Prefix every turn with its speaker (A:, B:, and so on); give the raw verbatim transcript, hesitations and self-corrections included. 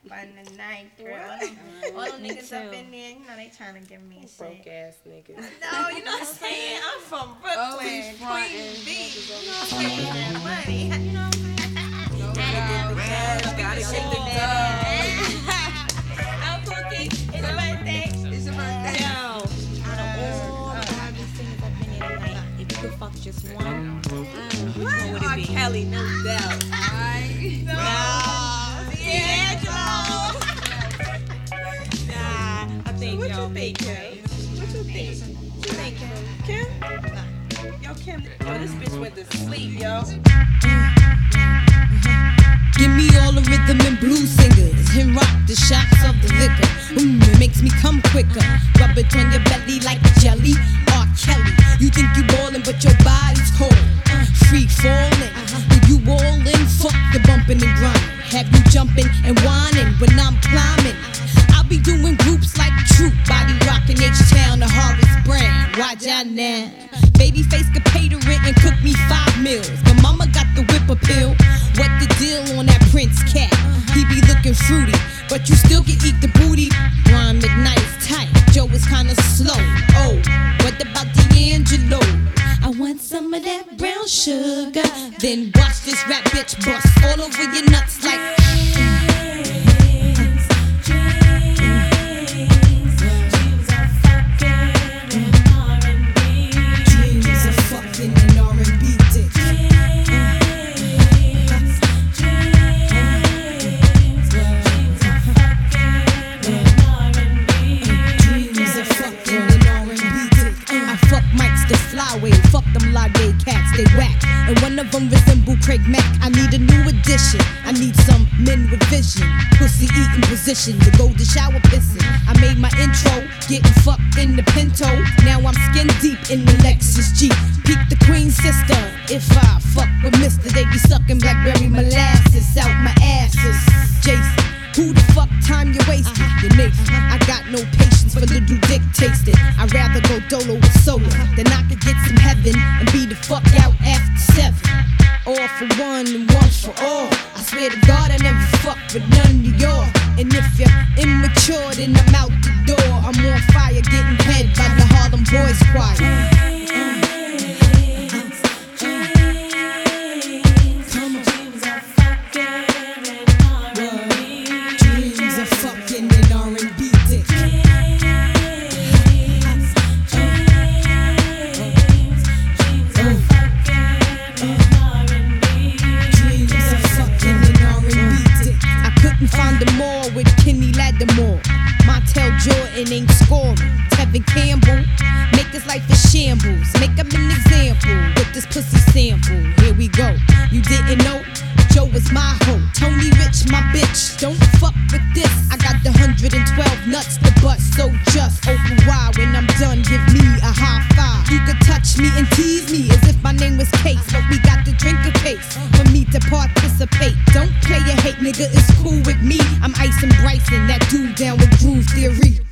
A: fun tonight, girl. All them niggas up in there, you know they trying to give me a shit.
B: Broke ass niggas.
A: No, you know what I'm saying? I'm from Brooklyn, Queens Beach. You know what I'm saying? That money. You know what I'm saying? Gotta shake the dog. I'm cooking. It's your birthday. It's your birthday. Yo. Out of all the R and B singers up in here tonight, if you could fuck just one, mm, which one would it be? Kelly, no doubt. Alright. No. D'Angelo. Nah, I think what y'all you think, Kim? What you think? What you think, Kim? Kim? Nah. Yo, Kim. Yo, this bitch went to sleep, yo.
C: Give me all the rhythm and blues singers and rock the shots of the liquor. Mmm, it makes me come quicker. Rub it on your belly like jelly. R. Kelly, you think you ballin', but your body's cold. Free falling, with you all in, fuck the bumping and grinding. Have you jumping and whining when I'm climbing. I'll be doing groups like Troop, body rockin' H-Town, the Horace Brand. Watch out now. Babyface could pay the rent and cook me five meals. But mama got the whip appeal. What the deal on that Prince cat? He be looking fruity, but you still can eat the booty. Ron McKnight is tight, Joe is kinda slow. Oh, what about D'Angelo? I want some of that brown sugar. Then watch this rap bitch bust all over your nuts like fuck them live day cats, they whack. And one of them resemble Craig Mack. I need a new addition. I need some men with vision. Pussy eating position, the golden shower pissing. I made my intro, getting fucked in the Pinto. Now I'm skin deep in the Lexus Jeep. Peek the Queen sister. If I fuck with Mister, they be sucking blackberry molasses out my asses. Jason, who the fuck time you wasted? Your nation. I got no patience for little dick tasting. I'd rather go dolo with solo than I could get some heaven and be the fuck out after seven. All for one and one for all. I swear to God I never fucked with none of y'all. And if you're immature, then I'm out the door. I'm on fire getting head by the Harlem Boys Choir. Jordan ain't scoring. Tevin Campbell, make his life a shambles. Make him an example with this pussy sample. Here we go. You didn't know? Joe was my hoe. Tony Rich, my bitch. Don't fuck with this. I got the one hundred twelve nuts to bust. So just open wide when I'm done. Give me a high five. You could touch me and tease me as if my name was Case. But we got to drink a case for me to participate. Don't play your hate, nigga. It's cool with me. I'm Ice and Bryson, that dude down with Groove Theory.